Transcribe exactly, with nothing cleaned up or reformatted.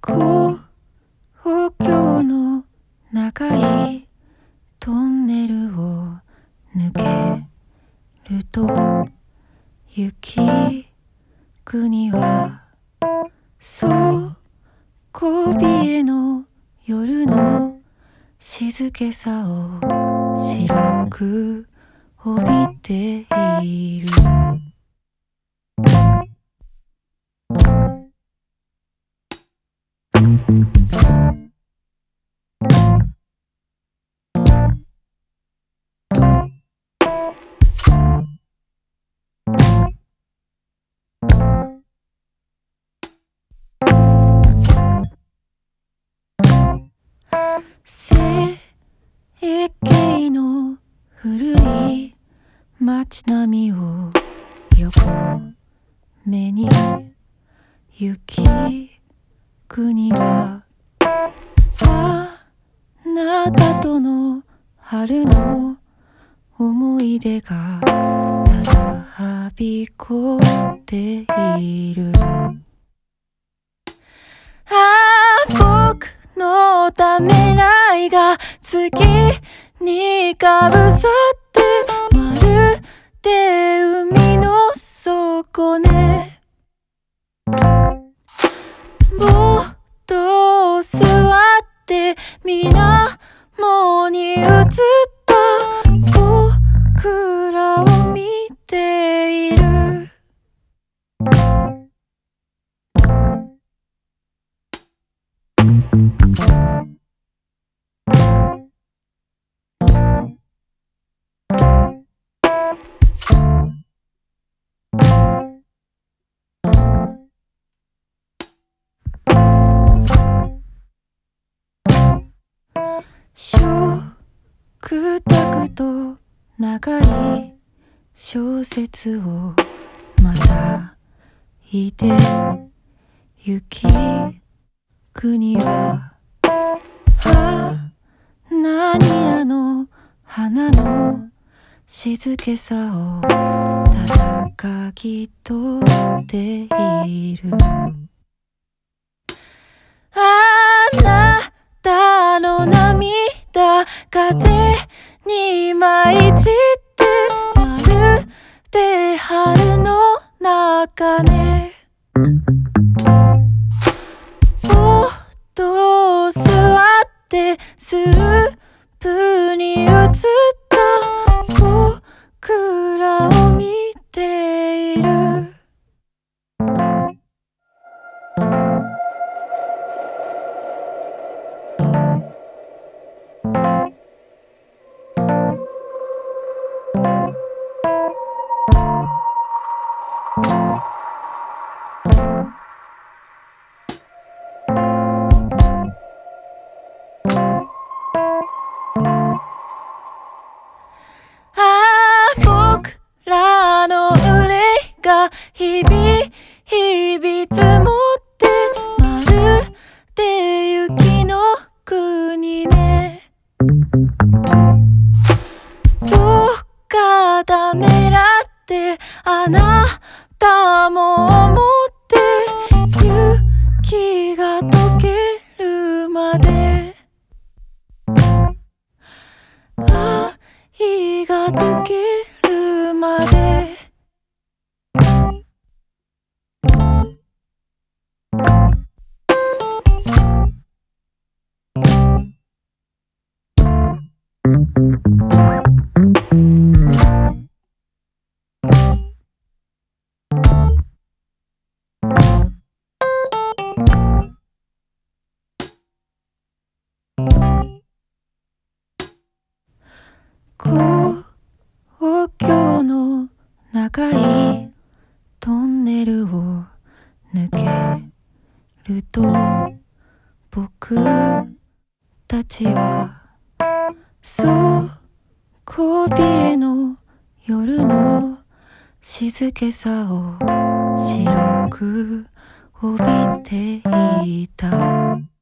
公共の長いトンネルを抜けると行き国はそうこびえの夜の静けさを白く帯びている。生形の古い街並みを横目に行き国はあなたとの春の思い出がただはびこっている。ああ僕のためらいが月にかぶさってまるで海の底ね。ぼーっと座って水面に映った僕らを見ている。食卓と長い小説をまたいて行き国はあ何らの花の静けさをただかき取っている。あなたの涙風に舞い散ってまるで春の中ね。ぼーっと座ってスープに映った僕らを見ている。日々日々積もってまるで雪の国ね。どっかためらってあなたも思って雪が溶けるまで愛が溶けるまで公共の長いトンネルを抜けると僕たちはそうこびえの夜の静けさを白く帯びていた。